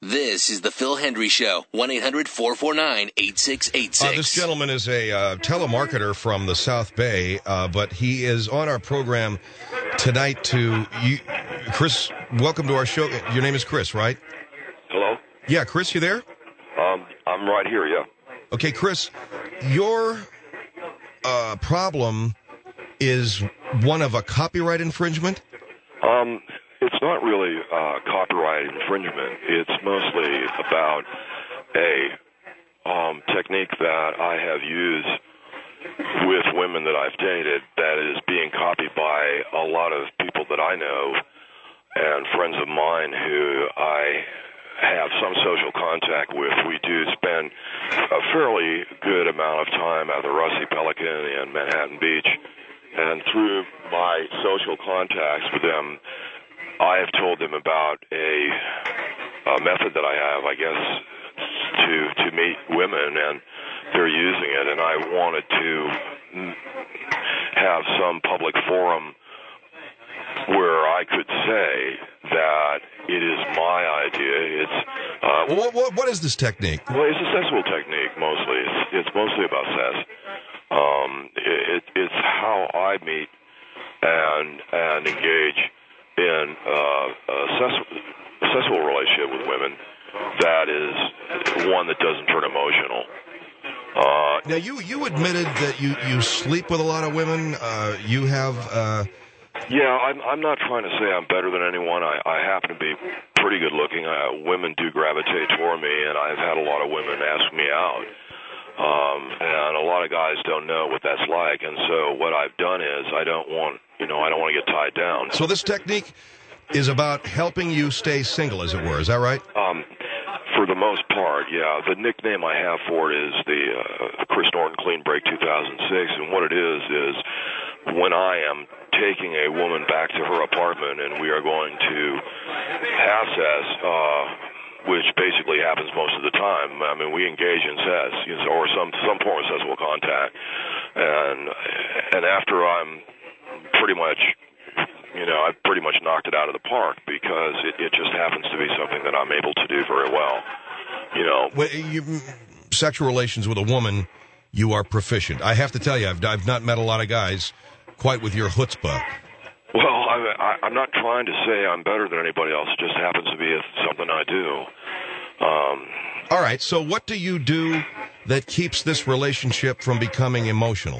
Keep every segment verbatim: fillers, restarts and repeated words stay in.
This is the Phil Hendry Show, one eight hundred four four nine eight six eight six. Uh, this gentleman is a uh, telemarketer from the South Bay, uh, but he is on our program tonight to... You, Chris, welcome to our show. Your name is Chris, right? Hello? Yeah, Chris, you there? Um, I'm right here, yeah. Okay, Chris, your uh, problem is one of a copyright infringement? Um, it's not really uh, copyright infringement. It's mostly about a um, technique that I have used with women that I've dated that is being copied by a lot of people that I know and friends of mine who I have some social contact with. We do spend a fairly good amount of time at the Rusty Pelican in Manhattan Beach, and through my social contacts with them, I have told them about a, a method that I have, I guess, to to meet women, and they're using it, and I wanted to have some public forum where I could say that it is my idea. It's uh, what, what, what is this technique? Well, it's a sexual technique mostly. It's, it's mostly about sex. Um, it, it's how I meet and and engage in uh, a, sexual, a sexual relationship with women that is one that doesn't turn emotional. Uh, now, you, you admitted that you, you sleep with a lot of women. Uh, you have... Uh, Yeah, I'm, I'm not trying to say I'm better than anyone. I, I happen to be pretty good looking. Uh, women do gravitate toward me, and I've had a lot of women ask me out. Um, and a lot of guys don't know what that's like. And so what I've done is I don't want, you know, I don't want to get tied down. So this technique is about helping you stay single, as it were. Is that right? Um, for the most part, yeah. The nickname I have for it is the uh, Chris Norton Clean Break two thousand six. And what it is is when I am taking a woman back to her apartment and we are going to have sex, uh, which basically happens most of the time. I mean, we engage in sex, you know, or some some form of sexual contact, and and after I'm pretty much, you know, I've pretty much knocked it out of the park because it, it just happens to be something that I'm able to do very well, you know. Well, you, sexual relations with a woman, you are proficient. I have to tell you, I've I've not met a lot of guys quite with your chutzpah. Well, I, I, I'm not trying to say I'm better than anybody else. It just happens to be something I do. Um, All right, so what do you do that keeps this relationship from becoming emotional?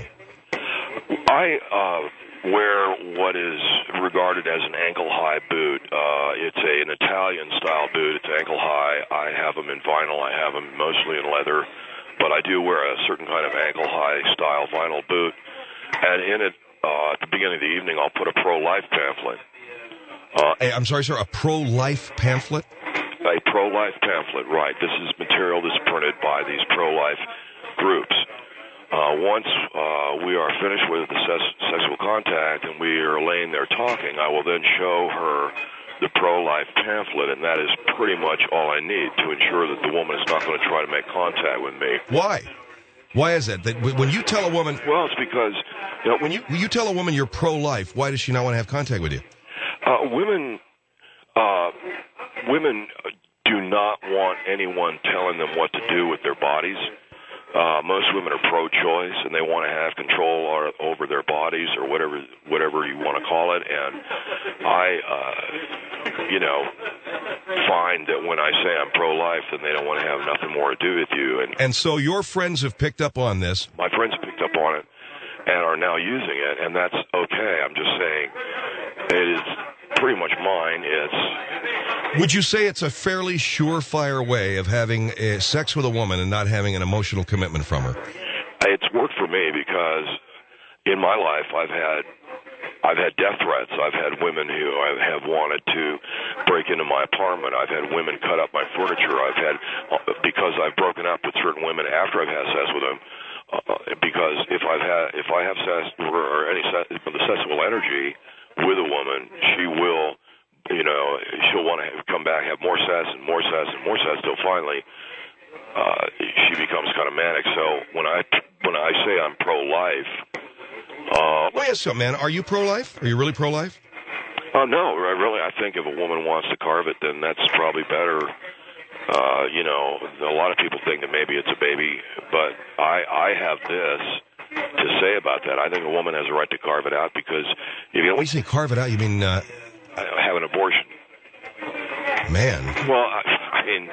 I uh, wear what is regarded as an ankle-high boot. Uh, it's a, an Italian-style boot. It's ankle-high. I have them in vinyl. I have them mostly in leather. But I do wear a certain kind of ankle-high style vinyl boot. And in it, Uh, at the beginning of the evening, I'll put a pro-life pamphlet. Uh, hey, I'm sorry, sir, a pro-life pamphlet? A pro-life pamphlet, right. This is material that's printed by these pro-life groups. Uh, once uh, we are finished with the ses- sexual contact and we are laying there talking, I will then show her the pro-life pamphlet, and that is pretty much all I need to ensure that the woman is not going to try to make contact with me. Why? Why is that? That when you tell a woman... Well, it's because, you know, when you... When you tell a woman you're pro-life, why does she not want to have contact with you? Uh, women, uh, women do not want anyone telling them what to do with their bodies. Uh, most women are pro-choice, and they want to have control or, over their bodies or whatever whatever you want to call it. And I, uh, you know, find that when I say I'm pro-life, then they don't want to have nothing more to do with you. And, and so your friends have picked up on this. My friends have picked up on it and are now using it, and that's okay. I'm just saying it is pretty much mine. It's... Would you say it's a fairly surefire way of having uh, sex with a woman and not having an emotional commitment from her? It's worked for me because in my life I've had I've had death threats. I've had women who have wanted to break into my apartment. I've had women cut up my furniture. I've had, because I've broken up with certain women after I've had sex with them, uh, because if I've had if I have sex or any sex, the sexual energy with a woman, she will, you know, she'll want to have, come back, have more sex and more sex and more sex till finally uh, she becomes kind of manic. So when I when I say I'm pro-life, uh, wait a second, man, are you pro-life? Are you really pro-life? Oh uh, no, I really I think if a woman wants to carve it, then that's probably better Uh, you know, a lot of people think that maybe it's a baby, but I, I have this to say about that. I think a woman has a right to carve it out because if you don't... When you say carve it out, you mean... Uh... have an abortion. Man. Well, I, I mean,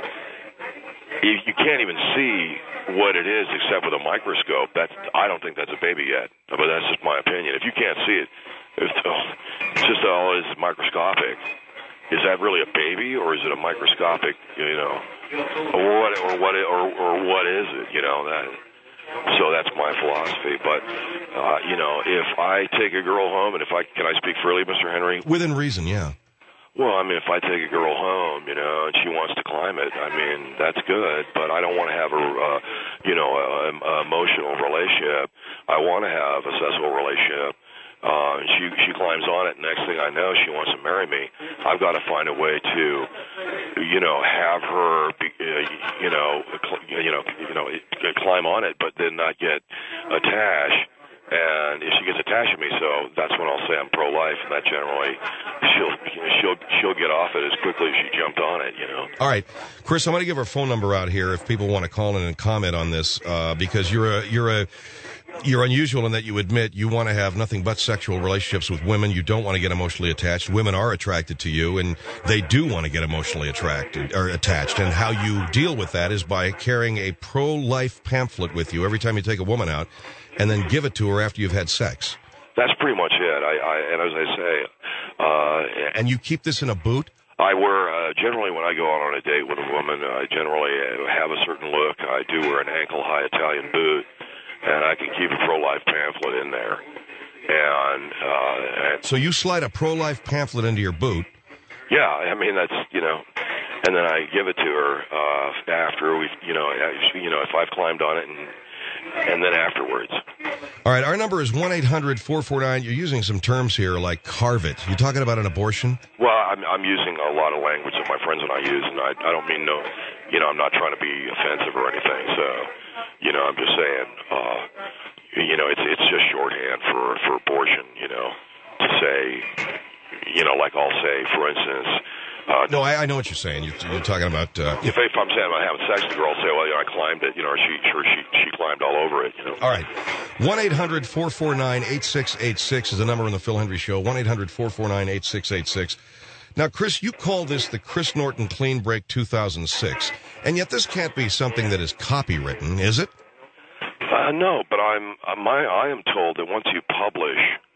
you, you can't even see what it is except with a microscope. That's, I don't think that's a baby yet, but that's just my opinion. If you can't see it, it's, it's just all is microscopic. Is that really a baby, or is it a microscopic, you know, or what, or what, or, or what is it, you know, that, so that's my philosophy. But, uh, you know, if I take a girl home, and if I, can I speak freely, Mister Henry? Within reason, yeah. Well, I mean, if I take a girl home, you know, and she wants to climb it, I mean, that's good, but I don't want to have a, uh, you know, a, a emotional relationship. I want to have a sexual relationship. Uh, she she climbs on it, and next thing I know, she wants to marry me. I've got to find a way to, you know, have her, be, uh, you know, cl- you know, you know, climb on it, but then not get attached. And if she gets attached to me, so that's when I'll say I'm pro-life, and that generally she'll she'll she'll get off it as quickly as she jumped on it, you know. All right, Chris, I'm going to give her phone number out here if people want to call in and comment on this, uh, because you're a you're a You're unusual in that you admit you want to have nothing but sexual relationships with women. You don't want to get emotionally attached. Women are attracted to you, and they do want to get emotionally attracted or attached. And how you deal with that is by carrying a pro-life pamphlet with you every time you take a woman out, and then give it to her after you've had sex. That's pretty much it. I, I and as I say, uh, and you keep this in a boot? I wear, uh, generally when I go out on a date with a woman, I generally have a certain look. I do wear an ankle-high Italian boot. And I can keep a pro-life pamphlet in there. And, uh, and so you slide a pro-life pamphlet into your boot? Yeah, I mean, that's, you know, and then I give it to her, uh, after we, you know, you know, if I've climbed on it and, and then afterwards. All right, our number is one eight hundred four four nine. You're using some terms here like carve it. You talking about an abortion? Well, I'm, I'm using a lot of language that my friends and I use, and I, I don't mean no, you know, I'm not trying to be offensive or anything, so... You know, I'm just saying, uh, you know, it's it's just shorthand for, for abortion, you know, to say, you know, like I'll say, for instance... Uh, no, I, I know what you're saying. You're, you're talking about... Uh, if, if I'm saying I'm having sex with a girl, I'll say, well, you know, I climbed it, you know, or she, sure, she, she climbed all over it, you know. All right. one eight hundred four four nine eight six eight six is the number on the Phil Hendry Show, one eight hundred four four nine eight six eight six. Now, Chris, you call this the Chris Norton Clean Break two thousand six, and yet this can't be something that is copywritten, is it? Uh, no, but I'm uh, my I am told that once you publish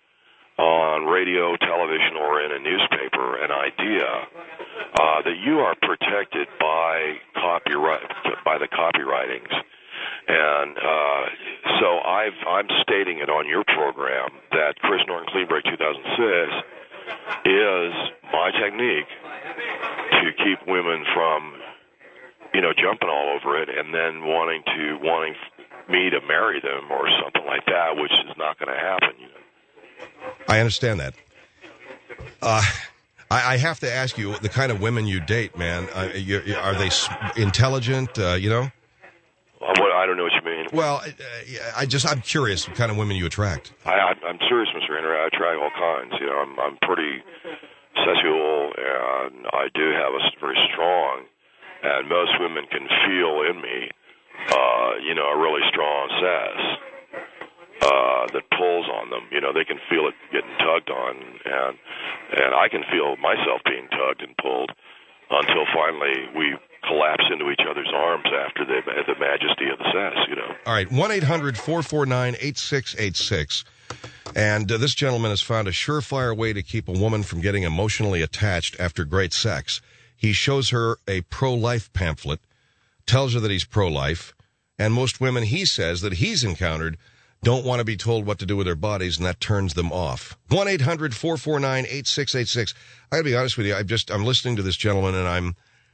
on radio, television, or in a newspaper an idea, uh, that you are protected by copyright by the copywritings, and uh, so I've I'm stating it on your program that Chris Norton Clean Break two thousand six is my technique to keep women from, you know, jumping all over it and then wanting to wanting me to marry them or something like that, which is not going to happen. You know. I understand that. Uh, I, I have to ask you, the kind of women you date, man, uh, you, are they intelligent? Uh, you know. Uh, what, I don't know what you mean. Well, uh, I just I'm curious what kind of women you attract. I, I, I'm serious, Mister Henry. I attract all kinds. You know, I'm I'm pretty sexual, and I do have a very strong, and most women can feel in me, uh, you know, a really strong sass uh, that pulls on them. You know, they can feel it getting tugged on, and and I can feel myself being tugged and pulled until finally we collapse into each other's arms after the, the majesty of the sass, you know. All right, one eight hundred four four nine eight six eight six. And uh, this gentleman has found a surefire way to keep a woman from getting emotionally attached after great sex. He shows her a pro-life pamphlet, tells her that he's pro-life, and most women, he says, that he's encountered don't want to be told what to do with their bodies, and that turns them off. one eight hundred four four nine eight six eight six. I got to be honest with you, I'm just, I'm listening to this gentleman, and I'm,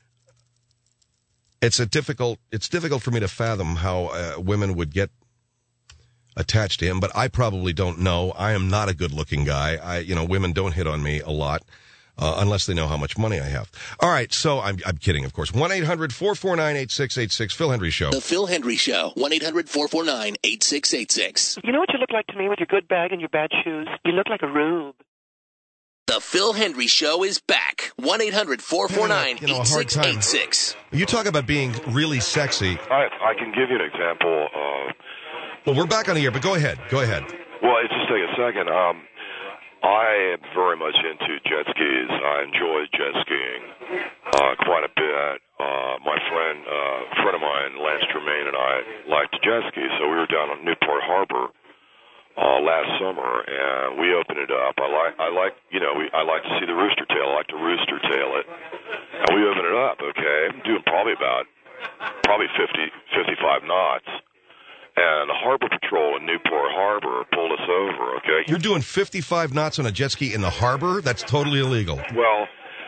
it's a difficult, it's difficult for me to fathom how uh, women would get attached to him, but I probably don't know. I am not a good-looking guy. I, you know, women don't hit on me a lot, uh, unless they know how much money I have. All right, so I'm, I'm kidding, of course. one eight hundred four four nine eight six eight six, Phil Hendry Show. The Phil Hendry Show, one eight hundred four four nine eight six eight six. You know what you look like to me with your good bag and your bad shoes? You look like a rube. The Phil Hendry Show is back. one eight hundred four four nine eight six eight six. You talk about being really sexy. I, I can give you an example. Uh, well, we're back on the air, but go ahead. Go ahead. Well, it's just take a second. Um, I am very much into jet skis. I enjoy jet skiing uh, quite a bit. Uh, my friend, uh, friend of mine, Lance Tremaine, and I like to jet ski, so we were down on Newport Harbor uh, last summer, and we opened it up. I like, I like, you know, we, I like to see the rooster tail. I like to rooster tail it, and we opened it up. Okay, I'm doing probably about probably fifty, fifty-five knots. And the Harbor Patrol in Newport Harbor pulled us over, okay? You're doing fifty-five knots on a jet ski in the harbor? That's totally illegal. Well,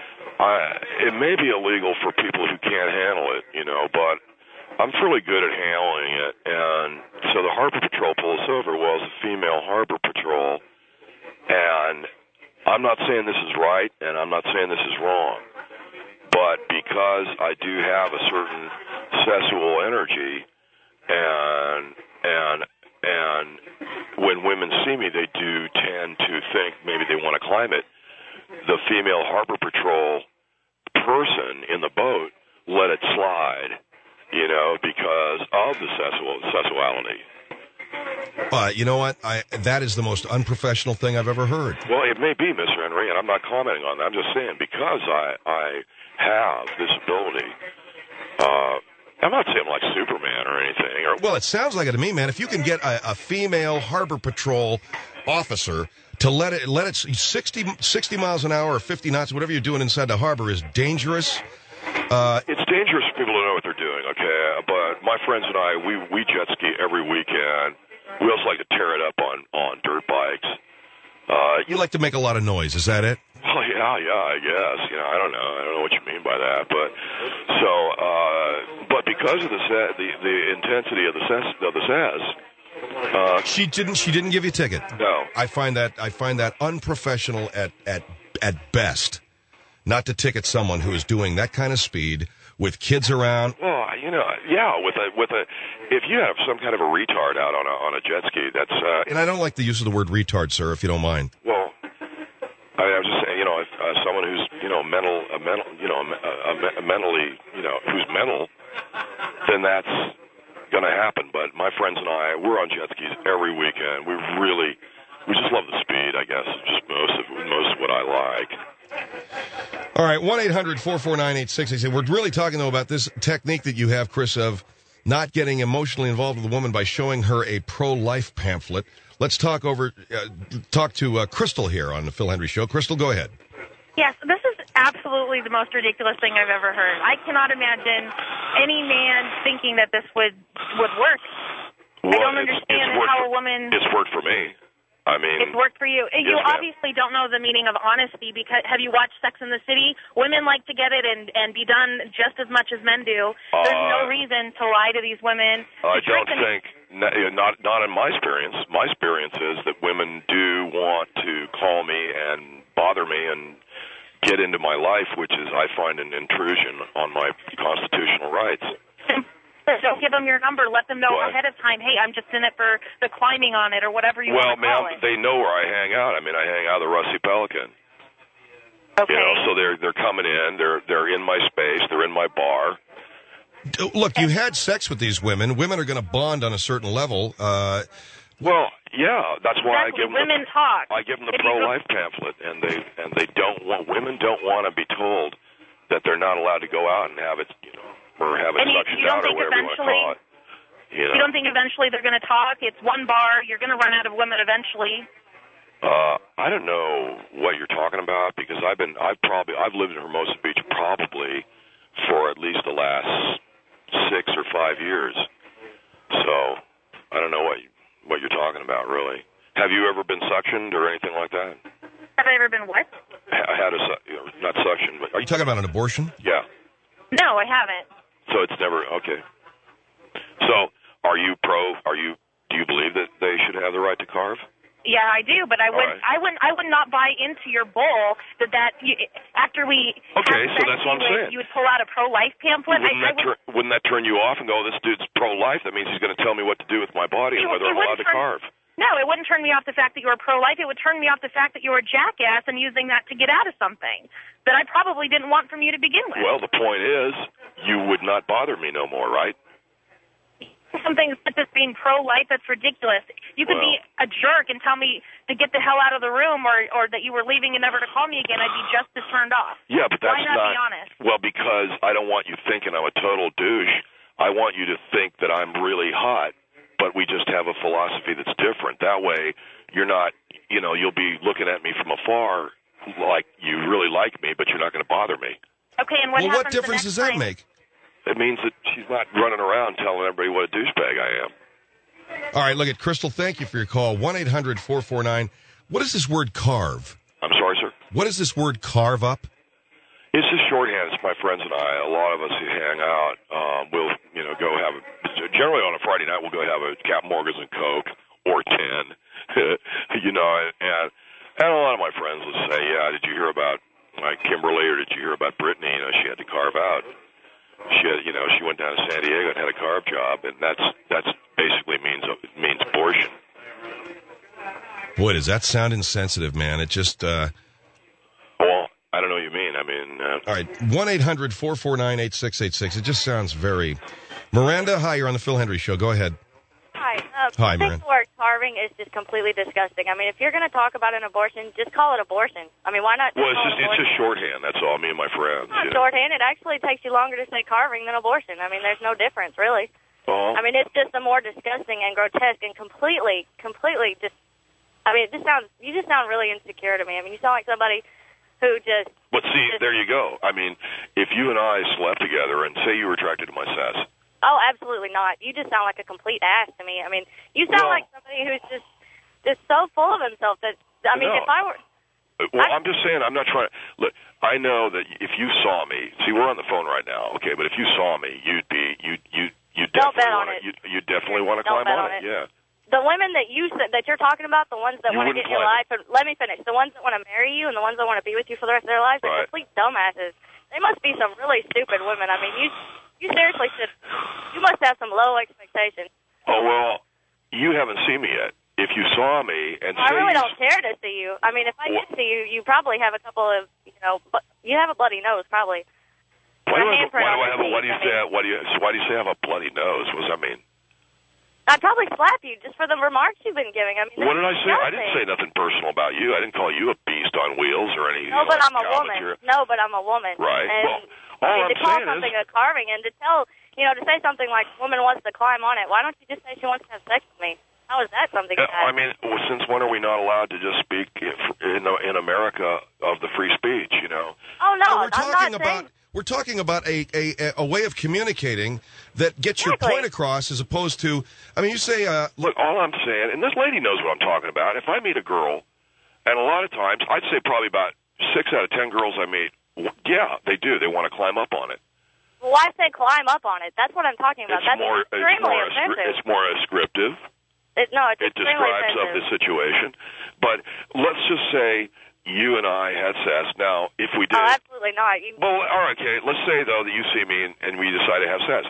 I, it may be illegal for people who can't handle it, you know, but I'm fairly good at handling it. And so the Harbor Patrol pulled us over. Well, it's a female Harbor Patrol. And I'm not saying this is right, and I'm not saying this is wrong. But because I do have a certain sexual energy, And and and when women see me, they do tend to think maybe they want to climb it. The female Harbor Patrol person in the boat let it slide, you know, because of the sexual sexuality. Uh, you know what? I that is the most unprofessional thing I've ever heard. Well, it may be, Mister Henry, and I'm not commenting on that. I'm just saying because I I have this ability. Uh, I'm not saying I'm like Superman or anything. Or, well, it sounds like it to me, man. If you can get a, a female Harbor Patrol officer to let it let it sixty, sixty miles an hour or fifty knots, whatever you're doing inside the harbor is dangerous. Uh, it's dangerous for people to know what they're doing, okay? But my friends and I, we, we jet ski every weekend. We also like to tear it up on, on dirt bikes. Uh, you like to make a lot of noise, is that it? Well, yeah, yeah, I guess. You know, I don't know. I don't know what you mean by that, but so, uh, but because of the the, the intensity of the ses, of the ses, uh, she didn't she didn't give you a ticket. No, I find that I find that unprofessional at at at best, not to ticket someone who is doing that kind of speed with kids around. Well, you know, yeah, with a with a if you have some kind of a retard out on a on a jet ski, that's uh, and I don't like the use of the word retard, sir, if you don't mind. Well. I, I was just saying, you know, if uh, someone who's, you know, mental, a mental, you know, a, a, a mentally, you know, who's mental, then that's going to happen. But my friends and I, we're on jet skis every weekend. We really, we just love the speed, I guess. Just most of most of what I like. All right, one eight hundred four four nine eight six eight six. We're really talking, though, about this technique that you have, Chris, of not getting emotionally involved with a woman by showing her a pro-life pamphlet. Let's talk over, uh, talk to uh, Crystal here on the Phil Hendry Show. Crystal, go ahead. Yes, this is absolutely the most ridiculous thing I've ever heard. I cannot imagine any man thinking that this would would work. Well, I don't it's, understand it's how for, a woman... It's worked for me. I mean... It's worked for you. You yes, obviously don't know the meaning of honesty because have you watched Sex and the City? Women like to get it and, and be done just as much as men do. There's uh, no reason to lie to these women. I don't and, think... Not not in my experience. My experience is that women do want to call me and bother me and get into my life, which is, I find, an intrusion on my constitutional rights. Don't give them your number. Let them know what? ahead of time, hey, I'm just in it for the climbing on it or whatever you well, want to call ma'am, it. they know where I hang out. I mean, I hang out at the Rusty Pelican. Okay. You know, so they're they're coming in. They're they're in my space. They're in my bar. Look, you had sex with these women. Women are going to bond on a certain level. Uh, well, yeah, that's why exactly. I give them women the, talk. I give them the pro-life pamphlet, and they and they don't want women don't want to be told that they're not allowed to go out and have it, you know, or have it and suctioned you, you out or whatever you want to call it. You know? You don't think eventually they're going to talk? It's one bar. You're going to run out of women eventually. Uh, I don't know what you're talking about because I've been I've probably I've lived in Hermosa Beach probably for at least the last six or five years. So I don't know what you, what you're talking about, really. Have you ever been suctioned or anything like that? Have I ever been what? I had a you know, not suction, but are you talking about an abortion? Yeah. No, I haven't. So it's never okay. So are you pro? Are you? Do you believe that they should have the right to carve? Yeah, I do, but I would, right. I would, I would not buy into your bull that that you, after we. Okay, so sex, that's what I'm you saying. would, you would pull out a pro-life pamphlet. Wouldn't, I, that I would, tur- wouldn't that turn you off and go, "This dude's pro-life"? That means he's going to tell me what to do with my body and It- whether it I'm allowed to wouldn't turn- carve. No, it wouldn't turn me off the fact that you were pro-life. It would turn me off the fact that you were a jackass and using that to get out of something that I probably didn't want from you to begin with. Well, the point is, you would not bother me no more, right? Something such as being pro-life, that's ridiculous. You could Well, be a jerk and tell me to get the hell out of the room, or, or that you were leaving and never to call me again. I'd be just as turned off. Yeah, but that's Why not, not. be honest? Well, because I don't want you thinking I'm a total douche. I want you to think that I'm really hot, but we just have a philosophy that's different. That way, you're not, you know, you'll be looking at me from afar like you really like me, but you're not going to bother me. Okay, and what Well, what happens the difference next does that time? make? It means that she's not running around telling everybody what a douchebag I am. All right, look at Crystal. Thank you for your call. one eight hundred four four nine. What is this word carve? I'm sorry, sir? What is this word carve up? It's just shorthand. It's my friends and I. A lot of us who hang out, um, we'll, you know, go have, a, generally on a Friday night, we'll go have a Cap Morgan's and Coke or ten, you know, and, and a lot of my friends will say, yeah, did you hear about like Kimberly, or did you hear about Brittany? You know, she had to carve out. She had, you know, she went down to San Diego and had a carve job, and that's that's basically means means abortion. Boy, does that sound insensitive, man. It just, uh... Well, I don't know what you mean. I mean... Uh, All right, one eight hundred four four nine eight six eight six. It just sounds very... Miranda, hi, you're on the Phil Hendry Show. Go ahead. Hi. Uh, Hi, I Miranda. think word carving is just completely disgusting. I mean, if you're going to talk about an abortion, just call it abortion. I mean, why not just well, it's call just it it's abortion? just shorthand. That's all. Me and my friends. It's not Yeah. shorthand. It actually takes you longer to say carving than abortion. I mean, there's no difference, really. Oh. I mean, it's just a more disgusting and grotesque and completely, completely just, I mean, it just sounds, you just sound really insecure to me. I mean, you sound like somebody who just... But see, just, there you go. I mean, if you and I slept together and say you were attracted to my sass. Oh, absolutely not. You just sound like a complete ass to me. I mean, you sound No. like somebody who's just, just so full of himself that, I mean, No. if I were... Well, I- I'm just saying, I'm not trying. Look, I know that if you saw me, see, we're on the phone right now, okay? But if you saw me, you'd be, you, you, you Don't definitely bet on want it. to, you, you definitely want to Don't climb bet on on it. it. Yeah. The women that you said that you're talking about, the ones that You want to wouldn't get in your climb life, and let me finish. The ones that want to marry you and the ones that want to be with you for the rest of their lives, Right. are complete dumbasses. They must be some really stupid women. I mean, you, you seriously should. You must have some low expectations. Oh well, you haven't seen me yet. If you saw me and I say really you, don't care to see you. I mean, if I Wha- did see you, you probably have a couple of, you know, but you have a bloody nose, probably. why do a I have, handprint why do on I your have a, why do you teeth, say I mean. why do you so why do you say I have a bloody nose? What does that mean? I'd probably slap you just for the remarks you've been giving. I mean, What did I say? I nothing. didn't say nothing personal about you. I didn't call you a beast on wheels or any. No, but like, I'm a cow woman. material. No, but I'm a woman. Right. And, Well, all I mean, I'm to call saying something is- a carving and to tell, you know, to say something like, woman wants to climb on it, why don't you just say she wants to have sex with me? How is that something Uh, bad? I mean, well, since when are we not allowed to just speak in in America of the free speech? You know. oh, no, No, we're I'm not talking saying... about we're talking about a, a a way of communicating that gets your Exactly. point across, as opposed to, I mean, you say, uh, Look, all I'm saying, and this lady knows what I'm talking about. If I meet a girl, and a lot of times, I'd say probably about six out of ten girls I meet, w- yeah, they do. They want to climb up on it. Well, why say climb up on it? That's what I'm talking about. It's That's more, it's extremely more, ascri- offensive. it's more ascriptive. It, no, it's It extremely describes of offensive. the situation. But let's just say you and I had sex. Now, if we did, Oh, absolutely not. You, well, all right, okay. Let's say though that you see me and, and we decide to have sex.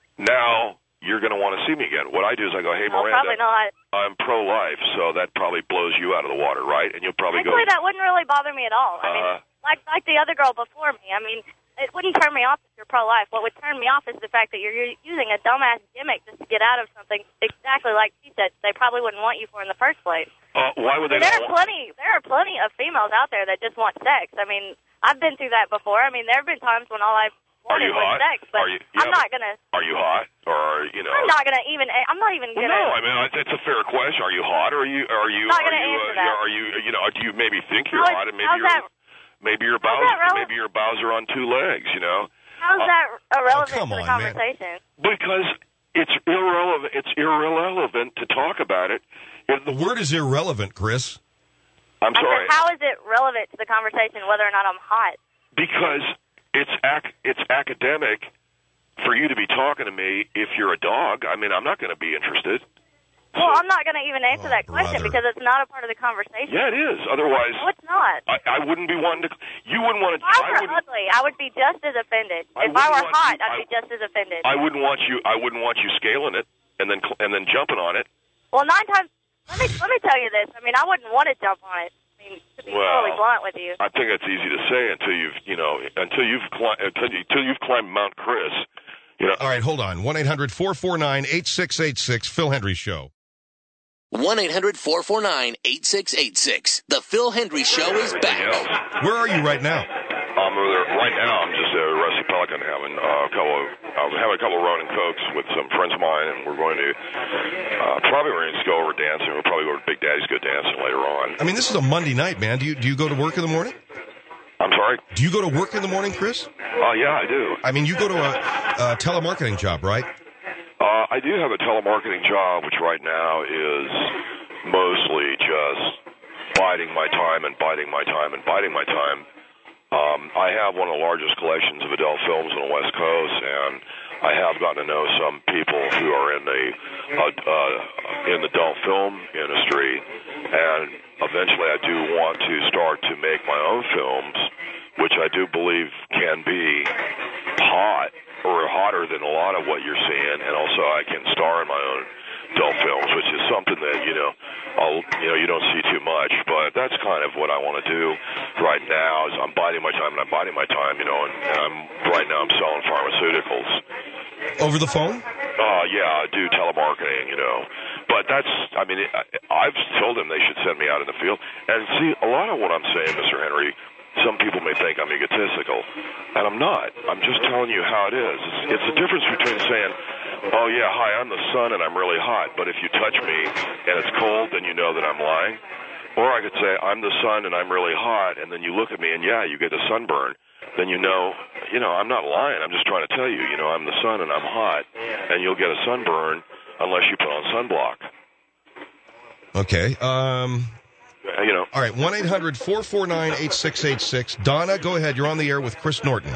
Now you're going to want to see me again. What I do is I go, hey, no, Miranda, probably not. I'm pro-life, so that probably blows you out of the water, right? And you'll probably Actually, go, that wouldn't really bother me at all. I mean, Uh, like like the other girl before me. I mean, it wouldn't turn me off if you're pro-life. What would turn me off is the fact that you're u- using a dumbass gimmick just to get out of something exactly like she said they probably wouldn't want you for in the first place. uh, why would they there not are want- plenty. There are plenty of females out there that just want sex. I mean, I've been through that before. I mean, there have been times when all I Are wanted you was hot? sex, but Are you, yeah, I'm not gonna. Are you hot? Or, you know. I'm not gonna even. I'm not even Well, gonna. no, I mean it's a fair question. Are you hot, or are you, are you, Not are gonna you, answer uh, that. are you, you know, do you maybe think you're How is- hot, and maybe how's you're, that- maybe your how's bowels, that rele- maybe your bowels are on two legs, you know? How's Uh, that irrelevant oh, come to the on, man. conversation? Because it's irrelevant. It's irrelevant to talk about it. If the the, word is irrelevant, Chris. I'm I sorry, said, how is it relevant to the conversation whether or not I'm hot? because it's ac- it's academic for you to be talking to me if you're a dog. I mean, I'm not going to be interested. Well, I'm not going to even answer Oh, that question brother. because it's not a part of the conversation. Yeah, it is. Otherwise, No, it's not. I, I wouldn't be wanting to. You wouldn't want to. If I I were wouldn't. ugly, I would be just as offended. I if I wouldn't were want hot, you- I'd I- be just as offended. I wouldn't want you. I wouldn't want you scaling it and then cl- and then jumping on it. Well, nine times Let me let me tell you this. I mean, I wouldn't want to jump on it. I mean, to be Well, totally blunt with you. I think that's easy to say until you've, you know, until you've cli- until, you, until you've climbed Mount Chris. You know. All right, hold on. one eight hundred four four nine eight six eight six, Phil Hendry Show. one eight hundred four four nine eight six eight six. The Phil Hendry Show is back. Else. Where are you right now? Um, right now, I'm just at Rusty Pelican having uh, a couple of, I'm having a couple of Ronin Cokes with some friends of mine, and we're going to, uh, probably we're going to go over dancing. We'll probably go to Big Daddy's Go Dancing later on. I mean, this is a Monday night, man. Do you do you go to work in the morning? I'm sorry? Do you go to work in the morning, Chris? Oh, uh, yeah, I do. I mean, you go to a, a telemarketing job, right? Uh, I do have a telemarketing job, which right now is mostly just biding my time and biding my time and biding my time. Um, I have one of the largest collections of adult films on the West Coast, and I have gotten to know some people who are in the uh, uh, in the adult film industry, and eventually I do want to start to make my own films, which I do believe can be hot or hotter than a lot of what you're seeing, and also I can star in my own adult films, which is something that, you know, I'll, you know, you don't see too much, but that's kind of what I want to do right now is I'm biding my time and I'm biding my time, you know, and, and I'm, right now I'm selling pharmaceuticals. Over the phone? Uh, yeah, I do telemarketing, you know, but that's, I mean, I, I've told them they should send me out in the field, and see, a lot of what I'm saying, Mister Henry, some people may think I'm egotistical, and I'm not. I'm just telling you how it is. It's, it's the difference between saying, oh, yeah, hi, I'm the sun and I'm really hot, but if you touch me and it's cold, then you know that I'm lying. Or I could say, I'm the sun and I'm really hot, and then you look at me and, yeah, you get a sunburn. Then you know, you know, I'm not lying. I'm just trying to tell you, you know, I'm the sun and I'm hot, and you'll get a sunburn unless you put on sunblock. Okay. Um... You know. All right, one eight hundred four four nine eight six eight six. Donna, go ahead. You're on the air with Chris Norton.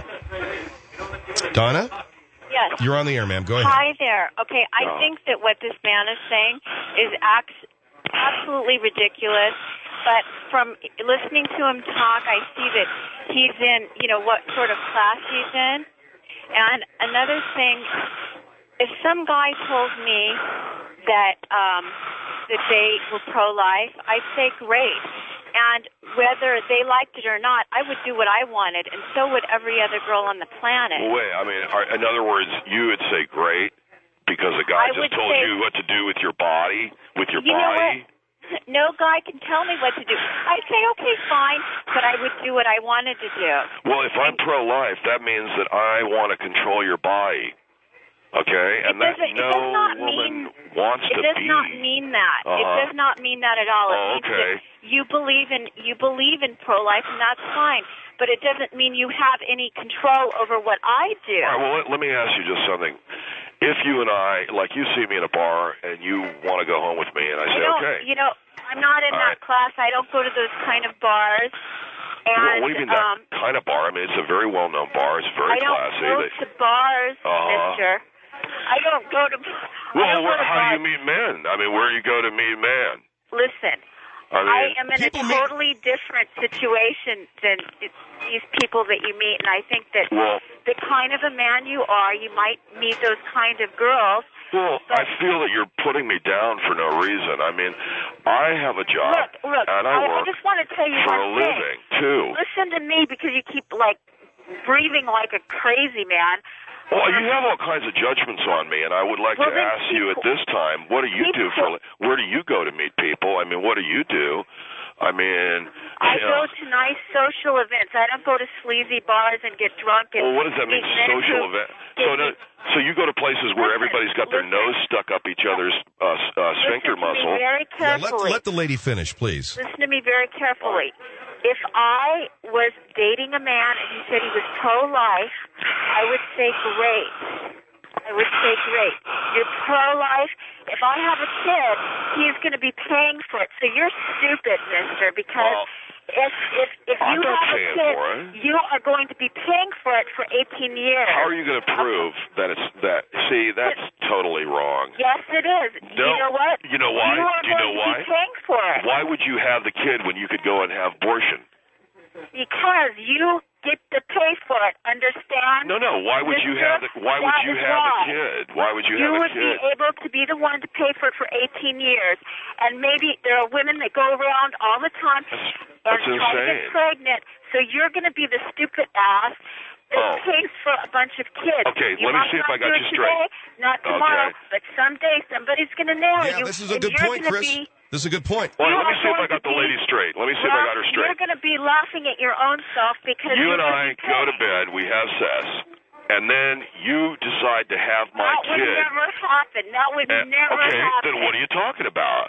Donna? Yes. You're on the air, ma'am. Go ahead. Hi there. Okay, I No. think that what this man is saying is ac- absolutely ridiculous. But from listening to him talk, I see that he's in, you know, what sort of class he's in. And another thing, if some guy told me that um, that they were pro-life, I'd say great. And whether they liked it or not, I would do what I wanted, and so would every other girl on the planet. Well, wait, I mean, are, in other words, you would say great because a guy I just would told say- you what to do with your body, with your You know body? what? No guy can tell me what to do. I'd say, okay, fine, but I would do what I wanted to do. Well, if I'm pro-life, that means that I want to control your body. Okay? And that doesn't- it no does not woman mean- wants It to does be. not mean that. It Uh-huh. does not mean that at all. It Oh, means okay. that you believe in you believe in pro-life, and that's fine. But it doesn't mean you have any control over what I do. All right, well, let, let me ask you just something. If you and I, like you see me in a bar and you want to go home with me, and I I say, don't, okay. you know, I'm not in All that right. class. I don't go to those kind of bars. Well, And what do you mean um, that kind of bar? I mean, it's a very well-known bar. It's very I don't classy. go They- to bars, Uh-huh. Mister. I don't go to. I well, don't where, go to how bars. do you meet men? I mean, where do you go to meet men? Listen, I mean, I am in a people meet- totally different situation than these people that you meet, and I think that well, the kind of a man you are, you might meet those kind of girls. well, I feel that you're putting me down for no reason. I mean, I have a job, Look, look, and I I, I work just want to tell you for one a thing. living, too. Listen to me, because you keep, like, breathing like a crazy man. Well, you have all kinds of judgments on me, and I would like Well, to then ask you at keep- this time, what do you keep do for? a li- Where do you go to meet people? I mean, what do you do? I mean, I you go know, to nice social events. I don't go to sleazy bars and get drunk and well, what does that mean, meet men social who event? give So, me- no, so you go to places where Listen, everybody's got their listen. nose stuck up each other's uh, s- uh, sphincter Listen to muscle. me very Yeah, let, carefully. let the lady finish, please. Listen to me very carefully. If I was dating a man and he said he was pro-life, I would say great. I would say great. You're pro-life. If I have a kid, he's going to be paying for it. So you're stupid, mister, because Well, if if if I'm you not have a paying kid, for it. you are going to be paying for it for eighteen years. How are you going to prove that it's that? See, that's totally wrong. Yes, it is. No. You know what? You know why? You are Do you going know to why? be paying for it. Why would you have the kid when you could go and have abortion? Because you get to pay for it. Understand? No, no. Why would you have? The, why would you have a kid? Why would you have a kid? You would be able to be the one to pay for it for eighteen years, and maybe there are women that go around all the time that's, and that's try to insane. get pregnant. So you're going to be the stupid ass that Oh. pays for a bunch of kids. Okay, you let me might see if not I got do you it straight. Today, not tomorrow, Okay. but someday somebody's going to nail Yeah, you. this is a and good you're point, gonna Chris. Be, This is a good point. Well, You let me are see if I going got to the be- lady straight. Let me see if I got her You're straight. going to be laughing at your own self because You you're and I gonna be go to paying. bed, we have sex, and then you decide to have my That kid. would never happen. That would And- never okay, happen. then what are you talking about?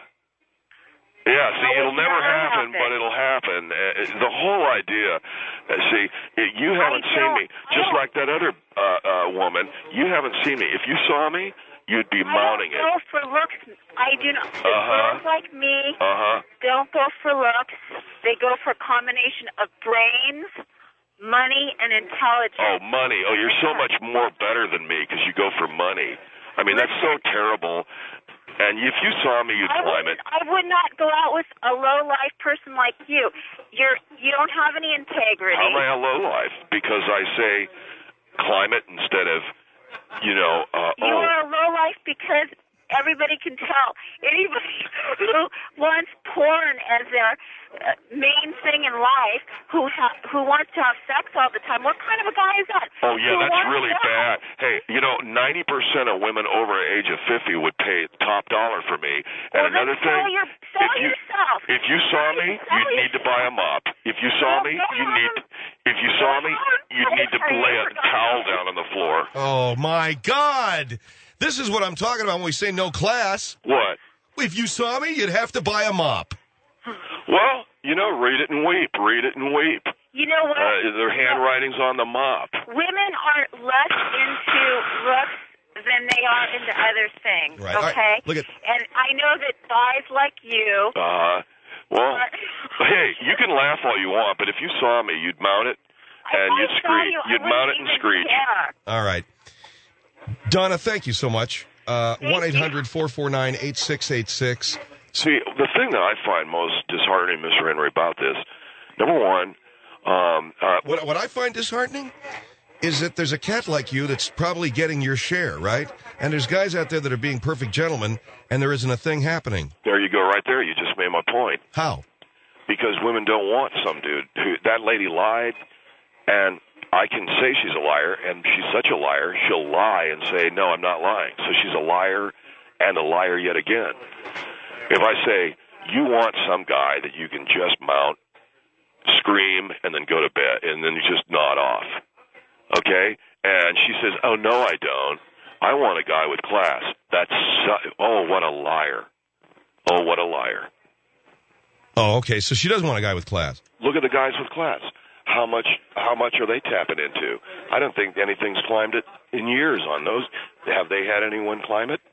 Yeah, see, That it'll would never never happen, happen. but it'll happen. Uh, the whole idea, uh, see, uh, you haven't I seen don't- me, I just don't- like that other uh, uh, woman. You haven't seen me. If you saw me, you'd be I mounting don't it. go for looks. I do not. The Uh-huh. girls like me Uh-huh. don't go for looks. They go for a combination of brains, money, and intelligence. Oh, money. Oh, you're so much more better than me because you go for money. I mean, that's so terrible. And if you saw me, you'd I climb would, it. I would not go out with a low life person like you. You're you don't have any integrity. How am I a low life? Because I say climate instead of, you know, uh, You oh. are a low life because everybody can tell. Anybody who wants porn as their uh, main thing in life, who ha- who wants to have sex all the time, what kind of a guy is that? Oh, yeah, Who that's wants really that? bad. Hey, you know, ninety percent of women over the age of fifty would pay top dollar for me. And Well, then another sell thing, your- sell if you yourself. if you saw me, Sell you'd need to buy a mop. If you saw me, you need if you saw me, you'd need to lay a towel down on the floor. Oh, my God. This is what I'm talking about when we say no class. What? If you saw me, you'd have to buy a mop. Well, you know, read it and weep. Read it and weep. You know what? Uh, their handwriting's on the mop. Women are less into looks than they are into other things. Right. All right. Okay. Look at- And I know that guys like you. Uh, well, hey, you can laugh all you want, but if you saw me, you'd mount it and if you'd I saw screech. you, I You'd mount it wouldn't and even screech. care. All right. Donna, thank you so much. Uh, Thank one eight hundred four four nine eight six eight six. See, the thing that I find most disheartening, Mister Henry, about this, number one, um, uh, What, what I find disheartening is that there's a cat like you that's probably getting your share, right? And there's guys out there that are being perfect gentlemen, and there isn't a thing happening. there you go right there. You just made my point. How? Because women don't want some dude. Who, that lady lied, and I can say she's a liar, and she's such a liar, she'll lie and say, no, I'm not lying. So she's a liar and a liar yet again. If I say, you want some guy that you can just mount, scream, and then go to bed, and then you just nod off, okay? And she says, oh, no, I don't. I want a guy with class. That's so, oh, what a liar. Oh, what a liar. Oh, okay. So she does want a guy with class. Look at the guys with class. How much how much are they tapping into? I don't think anything's climbed it in years on those. Have they had anyone climb it?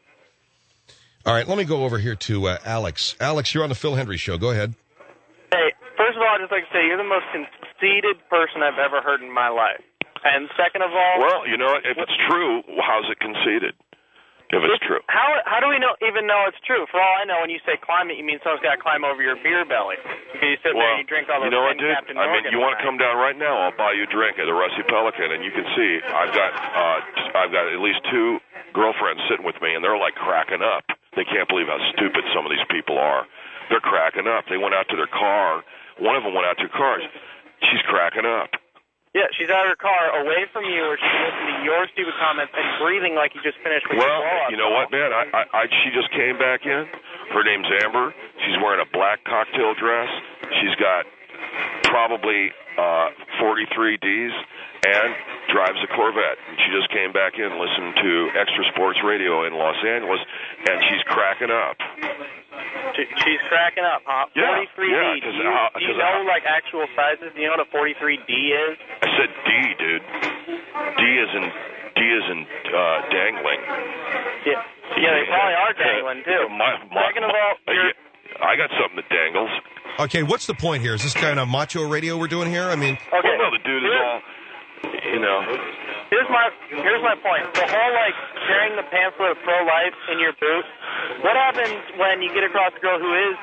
All right, let me go over here to uh, Alex. Alex, you're on the Phil Hendry Show. Go ahead. Hey, first of all, I'd just like to say you're the most conceited person I've ever heard in my life. And second of all... Well, you know, if it's true, how's it conceded? If it's true. How how do we know even know it's true? For all I know, when you say climb it, you mean someone's got to climb over your beer belly. Because you sit there Well, and you drink all those you know what, things dude? Captain I mean, Morgan you want to tonight. come down right now? I'll buy you a drink at the Rusty Pelican, and you can see I've got uh, I've got at least two girlfriends sitting with me, and they're like cracking up. They can't believe how stupid some of these people are. They're cracking up. They went out to their car. One of them went out to her car. She's cracking up. Yeah, she's out of her car, away from you, where she can listen to your stupid comments and breathing like you just finished with Well, your blowout you know song. what, man? I, I, I, she just came back in. Her name's Amber. She's wearing a black cocktail dress. She's got probably uh, forty-three Ds and drives a Corvette. And she just came back in, listened to Extra Sports Radio in Los Angeles, and she's cracking up. She, she's cracking up, huh? Yeah, forty-three D. yeah, do 'cause you, how- do you 'cause know, how- like, actual sizes? Do you know what a forty-three D is? I said D, dude. D is in D is in uh, dangling. Yeah, yeah, they probably are dangling, too. My, my, Second of all, my, you're... I got something that dangles. Okay, what's the point here? Is this kind of macho radio we're doing here? I mean, Okay. Well, no, the dude is Here's- all, you know. Here's my here's my point. The whole like carrying the pamphlet of pro life in your boot. What happens when you get across a girl who is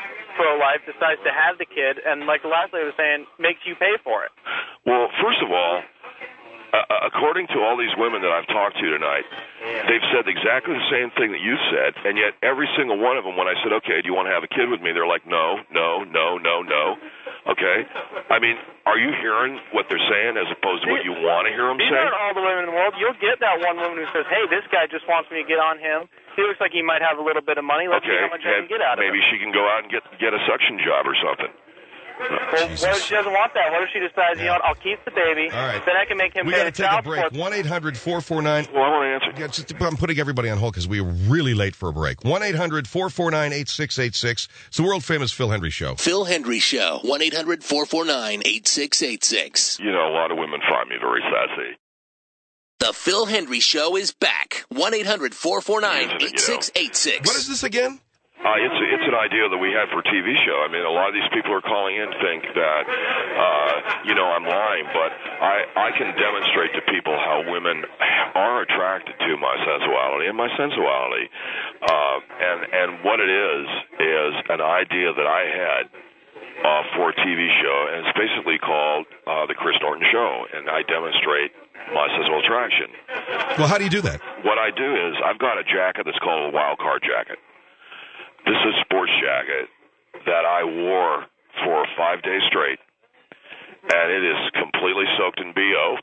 pro-life, decides to have the kid, and like the last lady was saying, makes you pay for it. Well, first of all, uh, according to all these women that I've talked to tonight, they've said exactly the same thing that you said, and yet every single one of them, when I said, okay, do you want to have a kid with me, they're like, no, no, no, no, no. Okay? I mean, are you hearing what they're saying as opposed to what you want to hear them These say? aren't all the women in the world. You'll get that one woman who says, hey, this guy just wants me to get on him. He looks like he might have a little bit of money. Let's Okay, see how much I can get out of him. maybe she can go out and get get a suction job or something. Well, what if she doesn't want that? What if she decides, you know what, I'll keep the baby, All right. then I can make him We pay got to the take a child break. support. one eight hundred four four nine Well, I want to answer. Yeah, just, I'm putting everybody on hold because we are really late for a break. one eight hundred four four nine eight six eight six. It's the world-famous Phil Hendry Show. Phil Hendry Show. one eight hundred four four nine eight six eight six. You know, a lot of women find me very sassy. The Phil Hendry Show is back. one eight hundred four four nine eight six eight six. What is this again? Uh, it's a, it's an idea that we had for a T V show. I mean, a lot of these people are calling in think that, uh, you know, I'm lying, but I, I can demonstrate to people how women are attracted to my sensuality and my sensuality. Uh, and, and what it is, is an idea that I had uh, for a T V show, and it's basically called uh, The Chris Norton Show, and I demonstrate my sensual attraction. Well, how do you do that? What I do is I've got a jacket that's called a wild card jacket. This is a sports jacket that I wore for five days straight, and it is completely soaked in B O.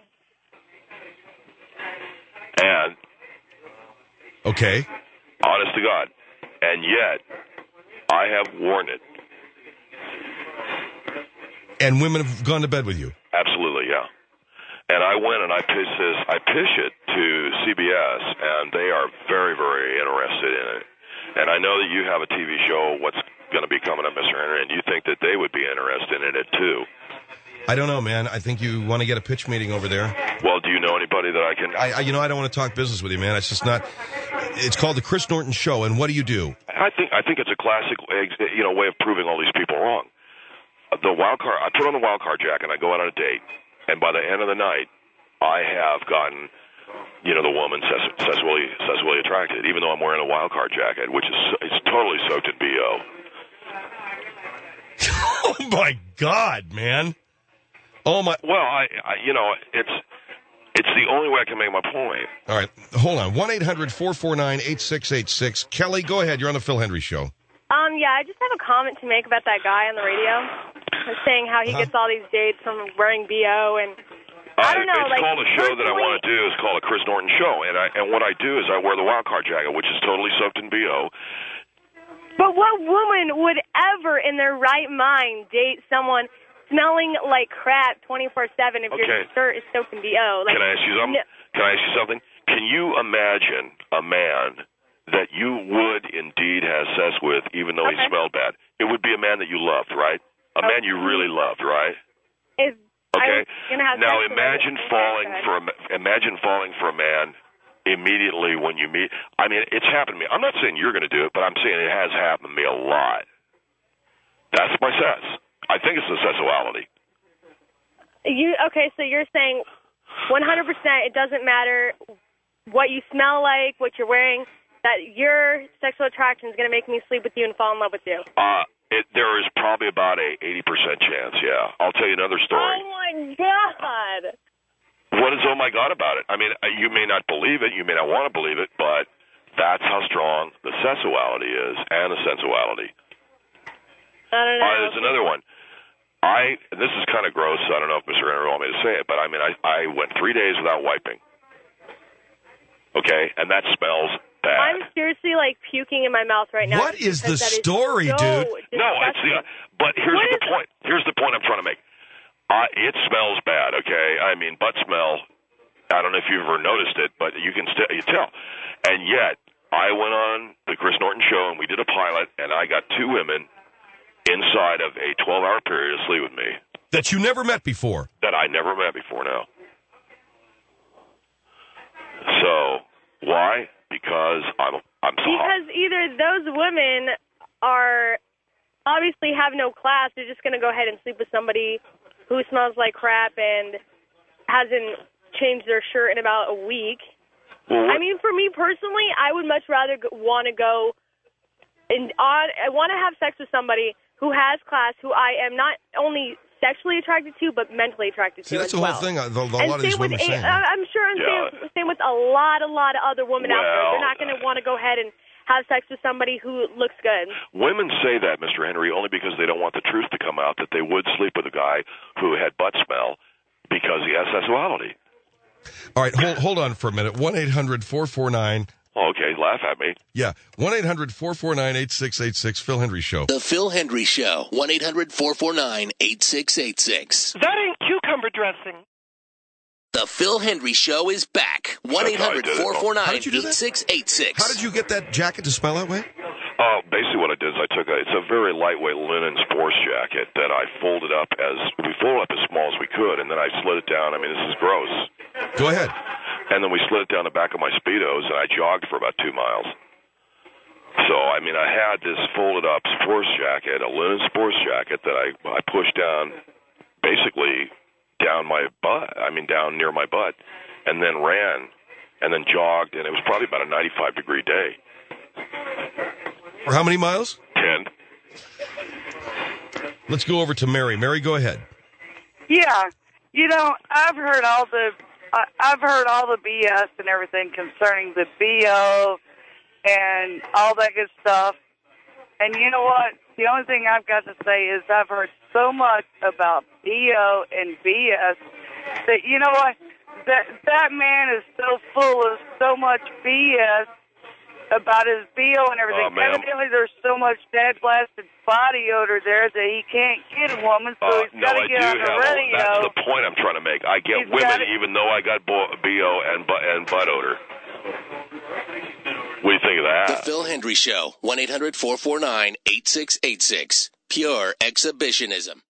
And Okay. honest to God, and yet I have worn it. And women have gone to bed with you? Absolutely, yeah. And I went and I pitched this. I pitched it to C B S, and they are very, very interested in it. And I know that you have a T V show, what's going to be coming up, Mister Henry, and you think that they would be interested in it, too. I don't know, man. I think you want to get a pitch meeting over there. Well, do you know anybody that I can... I, I, you know, I don't want to talk business with you, man. It's just not... It's called The Chris Norton Show, and what do you do? I think I think it's a classic, you know, way of proving all these people wrong. The wild card, I put on the wild card jacket, and I go out on a date, and by the end of the night, I have gotten... you know, the woman sexually, sexually attracted, even though I'm wearing a wild card jacket, which is it's totally soaked in B O. Oh, my God, man. Oh, my... Well, I, I, you know, it's it's the only way I can make my point. All right, hold on. one eight hundred four four nine eight six eight six. Kelly, go ahead. You're on the Phil Hendry Show. Um, yeah, I just have a comment to make about that guy on the radio, saying how he Huh? gets all these dates from wearing B O and... I don't know, Uh, it's like, called a show that I personally- want to do. It's called a Chris Norton Show, and I and what I do is I wear the wild card jacket, which is totally soaked in B O. But what woman would ever, in their right mind, date someone smelling like crap twenty-four seven if Okay. your shirt is soaked in B O? Like, Can I ask you something? no- Can I ask you something? Can you imagine a man that you would indeed have sex with, even though he Okay. smelled bad? It would be a man that you loved, right? A man you really loved, right? If Okay. I was gonna have Now sex with imagine him, falling go ahead. for a, imagine falling for a man immediately when you meet. I mean, it's happened to me. I'm not saying you're going to do it, but I'm saying it has happened to me a lot. That's my sense. I think it's the sexuality. You okay? So you're saying one hundred percent it doesn't matter what you smell like, what you're wearing, that your sexual attraction is going to make me sleep with you and fall in love with you. Uh, it, there is probably about a eighty percent chance. Yeah, I'll tell you another story. Oh my God! What is oh my God about it? I mean, uh, you may not believe it, you may not want to believe it, but that's how strong the sexuality is and the sensuality. I don't know. Uh, there's another one. I and this is kind of gross. So I don't know if Mister Henry will want me to say it, but I mean, I I went three days without wiping. Okay, and that smells bad. I'm seriously like puking in my mouth right now. What is the because that story, so dude? No, it's the. But here's What the is- point. Here's the point I'm trying to make. Uh, it smells bad. Okay, I mean, butt smell. I don't know if you've ever noticed it, but you can st- you tell. And yet, I went on the Chris Norton Show, and we did a pilot, and I got two women inside of a twelve-hour period to sleep with me That you never met before. that I never met before now. So why? Because I'm I'm so hot. Because either those women are obviously have no class. They're just going to go ahead and sleep with somebody who smells like crap and hasn't changed their shirt in about a week. Well, what- I mean, for me personally, I would much rather want to go and on, I want to have sex with somebody who has class, who I am not only sexually attracted to, but mentally attracted See, to that's as the well. whole thing. The, the, a and lot of these women with are saying. A, I'm sure I'm Yeah. same, same with a lot, a lot of other women out there. Well, They're not going to want to go ahead and have sex with somebody who looks good. Women say that, Mister Henry, only because they don't want the truth to come out that they would sleep with a guy who had butt smell because he has sexuality. All right, hold, hold on for a minute. one eight hundred four four nine Okay, laugh at me. Yeah, one eight hundred four four nine eight six eight six, Phil Hendry Show. The Phil Hendry Show, one eight hundred four four nine eight six eight six. That ain't cucumber dressing. The Phil Hendry Show is back. one eight hundred four four How nine did you do that? eight six eight six. How did you get that jacket to smell that way? Uh, basically what I did is I took a, it's a very lightweight linen sports jacket that I folded up as, we folded up as small as we could, and then I slid it down. I mean, this is gross. Go ahead. And then we slid it down the back of my Speedos, and I jogged for about two miles. So, I mean, I had this folded up sports jacket, a linen sports jacket that I, I pushed down basically down my butt, I mean, down near my butt, and then ran, and then jogged, and it was probably about a ninety-five degree day. For how many miles? Ten. Let's go over to Mary. Mary, go ahead. Yeah, you know, I've heard all the I, I've heard all the B S and everything concerning the B O and all that good stuff. And you know what? The only thing I've got to say is I've heard so much about B O and B S that, you know what? That that man is so full of so much B S about his B O and everything. Oh, ma'am. Evidently, there's so much dead blasted body odor there that he can't get a woman, so Uh, he's no, got to I get do on the have. radio. That's the point I'm trying to make. I get He's women gotta- even though I got bo- B O and butt and butt odor. What do you think of The that? Phil Hendry Show, one eight hundred four four nine eight six eight six. Pure exhibitionism.